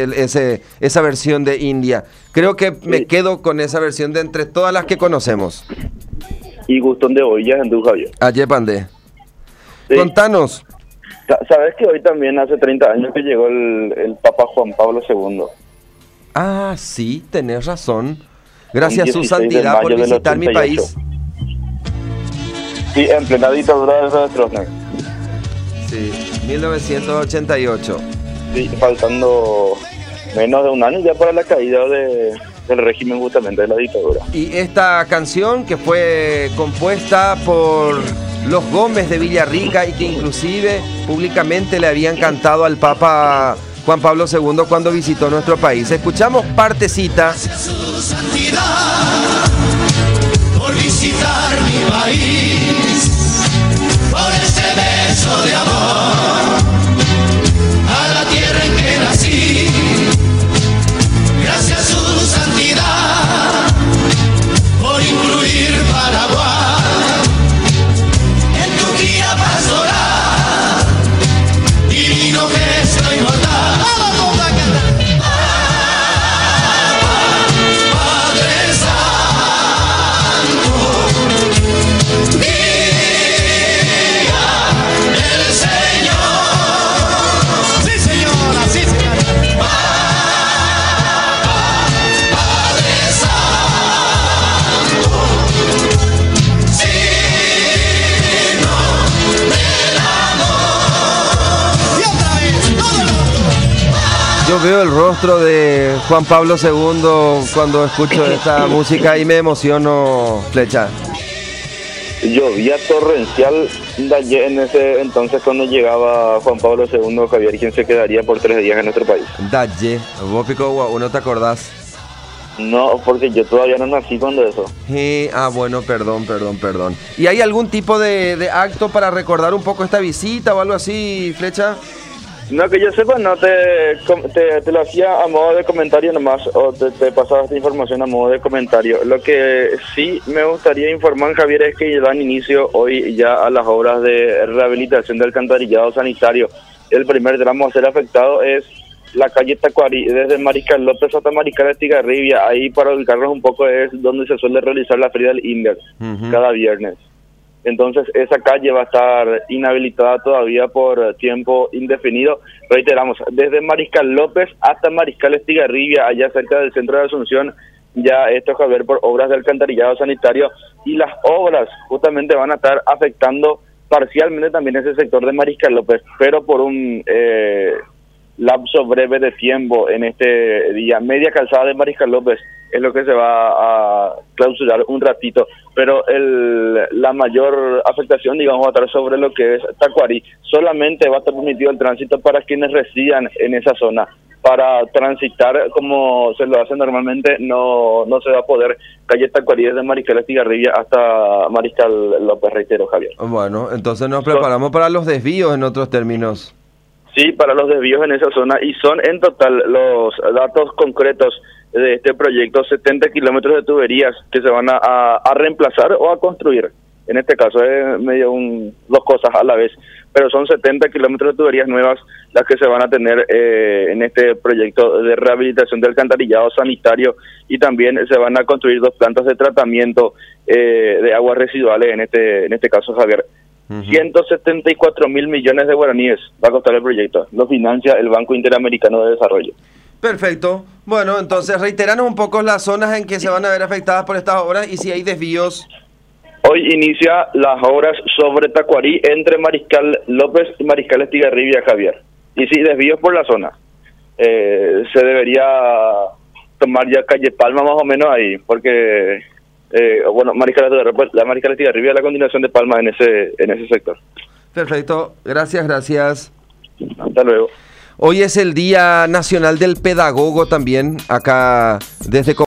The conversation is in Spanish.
esa versión de India. Creo que me quedo con esa versión de entre todas las que conocemos. Y Gustón de Ollas en tu Javier. Ayer Pandé. Sí. Contanos. ¿Sabes que hoy también hace 30 años que llegó el Papa Juan Pablo II? Ah, sí, tenés razón. Gracias, El su 16 de santidad, por mayo del visitar mi 88. país. Sí, en plena dictadura de Stroessner. Sí, 1988. Sí, faltando menos de un año ya para la caída del régimen justamente de la dictadura. Y esta canción que fue compuesta por los Gómez de Villarrica y que inclusive públicamente le habían cantado al Papa Juan Pablo II cuando visitó nuestro país. Escuchamos partecita. Gracias a su santidad por visitar mi país, por ese beso de amor a la tierra en que nací. Gracias a su santidad por incluir Paraguay en tu guía pastoral, divino gesto inmortal. Yo veo el rostro de Juan Pablo II cuando escucho esta música y me emociono, Flecha. Llovía torrencial en ese entonces cuando llegaba Juan Pablo II, Javier, quien se quedaría por 3 días en nuestro país. Dalle, vos pico, ¿no te acordás? No, porque yo todavía no nací cuando eso. Bueno, perdón. ¿Y hay algún tipo de acto para recordar un poco esta visita o algo así, Flecha? No, que yo sepa, no, te lo hacía a modo de comentario nomás, o te pasaba esta información a modo de comentario. Lo que sí me gustaría informar, Javier, es que dan inicio hoy ya a las obras de rehabilitación del alcantarillado sanitario. El primer tramo a ser afectado es la calle Tacuarí, desde Mariscal López hasta Mariscal Estigarribia. Ahí, para ubicarnos un poco, es donde se suele realizar la feria del INDER cada viernes. Entonces esa calle va a estar inhabilitada todavía por tiempo indefinido. Reiteramos, desde Mariscal López hasta Mariscal Estigarribia, allá cerca del centro de Asunción, ya esto, Javier, por obras de alcantarillado sanitario, y las obras justamente van a estar afectando parcialmente también ese sector de Mariscal López, pero por un lapso breve de tiempo en este día. Media calzada de Mariscal López es lo que se va a clausurar un ratito, pero la mayor afectación, digamos, va a estar sobre lo que es Tacuarí. Solamente va a estar permitido el tránsito para quienes residan en esa zona. Para transitar como se lo hace normalmente no se va a poder. Calle Tacuarí desde Mariscal Estigarribia hasta Mariscal López, reitero, Javier. Bueno, entonces nos preparamos para los desvíos, en otros términos. Sí, para los desvíos en esa zona, y son en total los datos concretos de este proyecto, 70 kilómetros de tuberías que se van a reemplazar o a construir. En este caso es medio dos cosas a la vez, pero son 70 kilómetros de tuberías nuevas las que se van a tener en este proyecto de rehabilitación del alcantarillado sanitario, y también se van a construir 2 plantas de tratamiento de aguas residuales en este caso, Javier. 174.000 millones de guaraníes va a costar el proyecto. Lo financia el Banco Interamericano de Desarrollo. Perfecto. Bueno, entonces reiteranos un poco las zonas en que se van a ver afectadas por estas obras y si hay desvíos. Hoy inicia las obras sobre Tacuarí entre Mariscal López y Mariscal Estigarribia, Javier. Y sí, desvíos por la zona. Se debería tomar ya calle Palma más o menos ahí, porque la Mariscal Estigarribia es la continuación de Palma en ese sector. Perfecto, gracias. Hasta luego. Hoy es el Día Nacional del Pedagogo también, acá desde